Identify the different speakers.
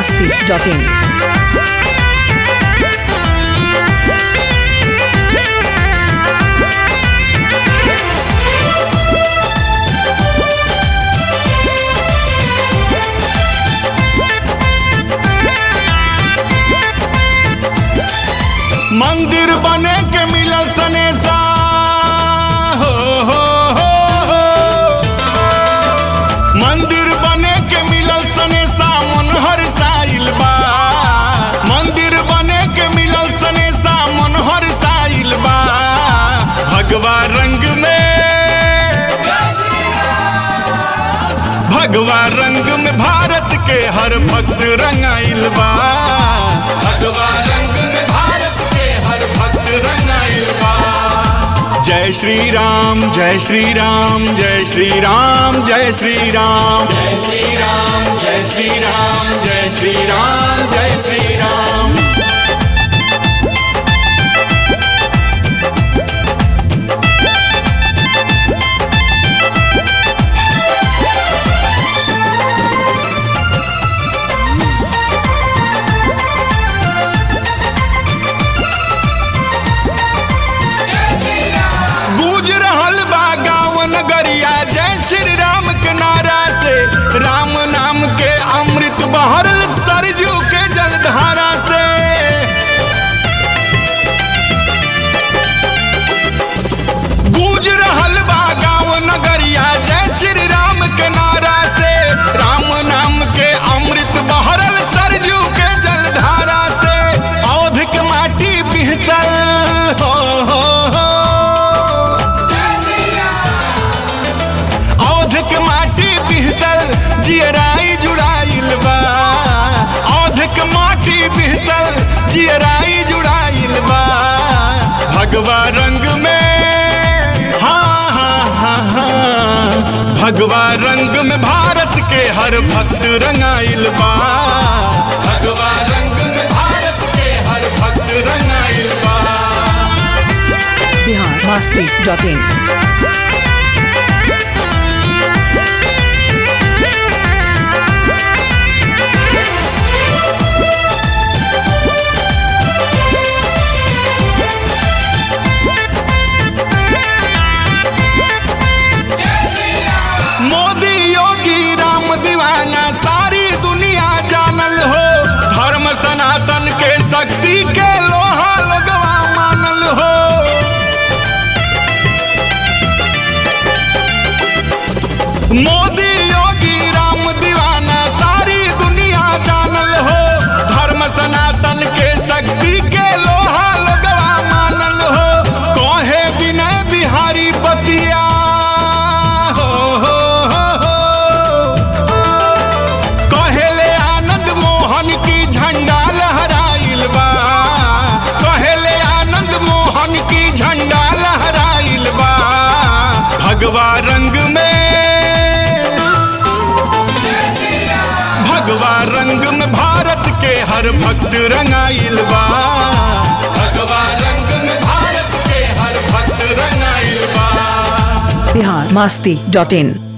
Speaker 1: biharmasti.in।
Speaker 2: मंदिर बने के मिलल सनेसा हो, मंदिर बने के मिलल सनेसा मन हरसाइल बा। मंदिर बने के मिलल सनेसा मन हरसाइल बा। भगवा रंग में भगवा रंग में भारत के हर भक्त रंगाइल बा। भगवा रंग में भारत के हर भक्त रंगाइल बा। जय श्री राम जय श्री राम जय श्री राम जय श्री राम जय श्री राम जय श्री राम जय श्री राम जय श्री राम। गूंज रहल बा गाँव नगरिया जय श्री राम के नारा से। राम नाम के अमृत बहरल सरजू के जलधारा से। गूंज रहल बा गाँव नगरिया जय श्री राम के नारा से। राम नाम के अमृत बहरल सरजू के जलधारा से। औध के माटी बिहसल हो, औध माटी बिहसल जियराई जुड़ाइल बा। औध के माटी बिहसल जियराई जुड़ाइल बा। भगवा रंग में भगवा रंग में भारत के हर भक्त रंगाइल बा। भगवा रंग में भारत के हर भक्त रंगाइल बा।
Speaker 1: biharmasti.in।
Speaker 2: मोदी योगी राम दीवाना सारी दुनिया जानल हो। धर्म सनातन के शक्ति के लोहा लगवा मानल हो। मोदी योगी राम दीवाना सारी दुनिया जानल हो। धर्म सनातन के शक्ति के लोहा लगवा मानल हो। कहे विनय बिहारी बतिया कहेले आनंद मोहन की झंडा लहराइल बा। कहेले आनंद मोहन की झंडा लहराइल बा। भगवा रंग में भगवा रंग में भारत के हर भक्त रंगाइल बा। भगवा रंग में भारत के हर भक्त रंगाइल बा।
Speaker 1: biharmasti.in।